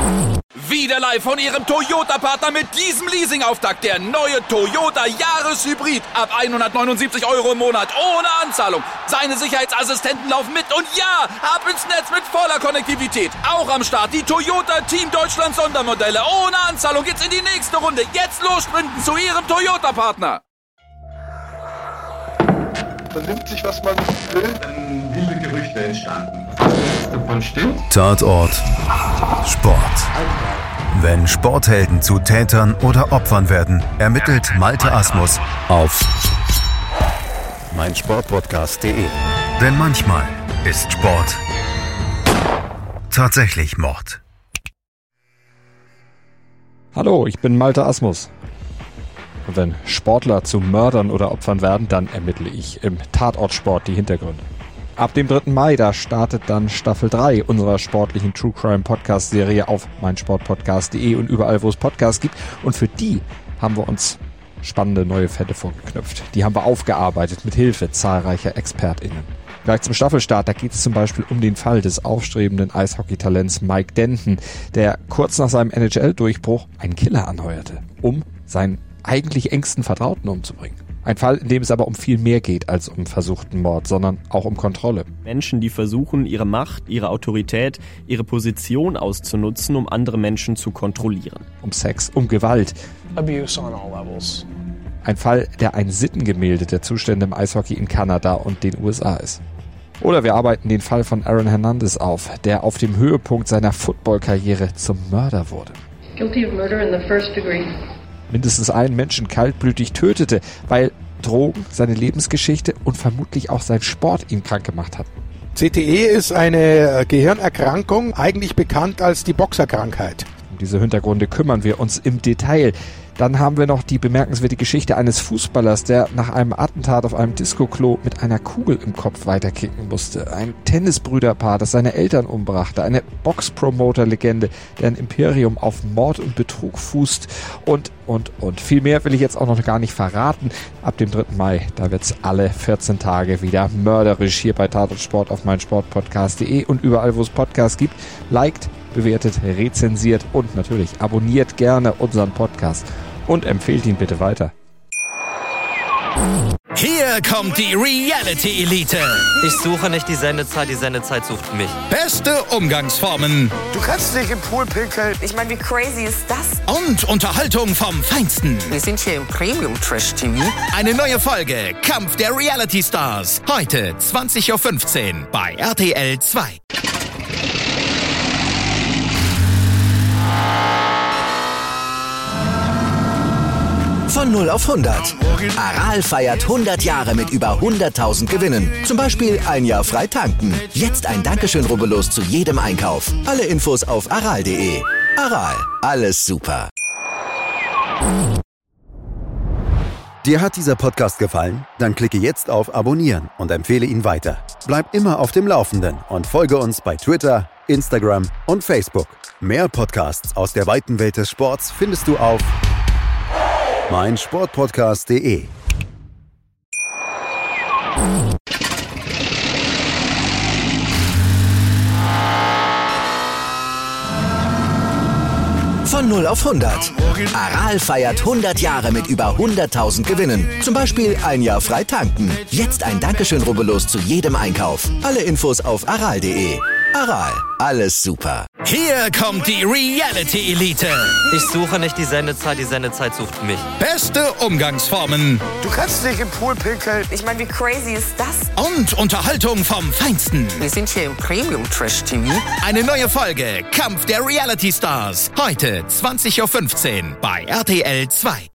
Wieder live von Ihrem Toyota-Partner mit diesem Leasing-Auftakt. Der neue Toyota Jahreshybrid. Ab 179 € im Monat. Ohne Anzahlung. Seine Sicherheitsassistenten laufen mit. Und ja, ab ins Netz mit voller Konnektivität. Auch am Start die Toyota Team Deutschland Sondermodelle. Ohne Anzahlung geht's in die nächste Runde. Jetzt los sprinten zu Ihrem Toyota-Partner. Man nimmt sich, was man will. Dann wilde Gerüchte entstanden. Was davon stimmt? Tatort Sport. Wenn Sporthelden zu Tätern oder Opfern werden, ermittelt Malte Asmus auf meinsportpodcast.de. Denn manchmal ist Sport tatsächlich Mord. Hallo, ich bin Malte Asmus. Und wenn Sportler zu Mördern oder Opfern werden, dann ermittle ich im Tatortsport die Hintergründe. Ab dem 3. Mai, da startet dann Staffel 3 unserer sportlichen True Crime Podcast Serie auf meinsportpodcast.de und überall, wo es Podcasts gibt. Und für die haben wir uns spannende neue Fälle vorgeknüpft. Die haben wir aufgearbeitet mit Hilfe zahlreicher ExpertInnen. Gleich zum Staffelstart, da geht es zum Beispiel um den Fall des aufstrebenden Eishockeytalents Mike Denton, der kurz nach seinem NHL-Durchbruch einen Killer anheuerte, um seinen eigentlich engsten Vertrauten umzubringen. Ein Fall, in dem es aber um viel mehr geht als um versuchten Mord, sondern auch um Kontrolle. Menschen, die versuchen, ihre Macht, ihre Autorität, ihre Position auszunutzen, um andere Menschen zu kontrollieren. Um Sex, um Gewalt. Abuse on all levels. Ein Fall, der ein Sittengemälde der Zustände im Eishockey in Kanada und den USA ist. Oder wir arbeiten den Fall von Aaron Hernandez auf, der auf dem Höhepunkt seiner Football-Karriere zum Mörder wurde. Guilty of murder in the first degree. Mindestens einen Menschen kaltblütig tötete, weil Drogen, seine Lebensgeschichte und vermutlich auch sein Sport ihn krank gemacht hatten. CTE ist eine Gehirnerkrankung, eigentlich bekannt als die Boxerkrankheit. Um diese Hintergründe kümmern wir uns im Detail. Dann haben wir noch die bemerkenswerte Geschichte eines Fußballers, der nach einem Attentat auf einem Disco-Klo mit einer Kugel im Kopf weiterkicken musste. Ein Tennisbrüderpaar, das seine Eltern umbrachte. Eine Box-Promoter-Legende, der ein Imperium auf Mord und Betrug fußt. Und. Viel mehr will ich jetzt auch noch gar nicht verraten. Ab dem 3. Mai, da wird's alle 14 Tage wieder mörderisch hier bei Tatortsport auf meinsportpodcast.de und überall, wo es Podcasts gibt. Liked, bewertet, rezensiert und natürlich abonniert gerne unseren Podcast und empfehlt ihn bitte weiter. Hier kommt die Reality-Elite. Ich suche nicht die Sendezeit sucht mich. Beste Umgangsformen. Du kannst nicht im Pool pinkeln. Ich meine, wie crazy ist das? Und Unterhaltung vom Feinsten. Wir sind hier im Premium-Trash-TV. Eine neue Folge Kampf der Reality-Stars. Heute 20.15 Uhr bei RTL 2. Von 0 auf 100. Aral feiert 100 Jahre mit über 100.000 Gewinnen. Zum Beispiel ein Jahr frei tanken. Jetzt ein Dankeschön, rubbellos zu jedem Einkauf. Alle Infos auf aral.de. Aral, alles super. Dir hat dieser Podcast gefallen? Dann klicke jetzt auf Abonnieren und empfehle ihn weiter. Bleib immer auf dem Laufenden und folge uns bei Twitter, Instagram und Facebook. Mehr Podcasts aus der weiten Welt des Sports findest du auf meinsportpodcast.de. Von 0 auf 100. Aral feiert 100 Jahre mit über 100.000 Gewinnen. Zum Beispiel ein Jahr frei tanken. Jetzt ein Dankeschön, rubbellos zu jedem Einkauf. Alle Infos auf aral.de. Aral, alles super. Hier kommt die Reality-Elite. Ich suche nicht die Sendezeit sucht mich. Beste Umgangsformen. Du kannst nicht im Pool pinkeln. Ich meine, wie crazy ist das? Und Unterhaltung vom Feinsten. Wir sind hier im Premium-Trash-TV. Eine neue Folge Kampf der Reality-Stars. Heute 20.15 Uhr bei RTL 2.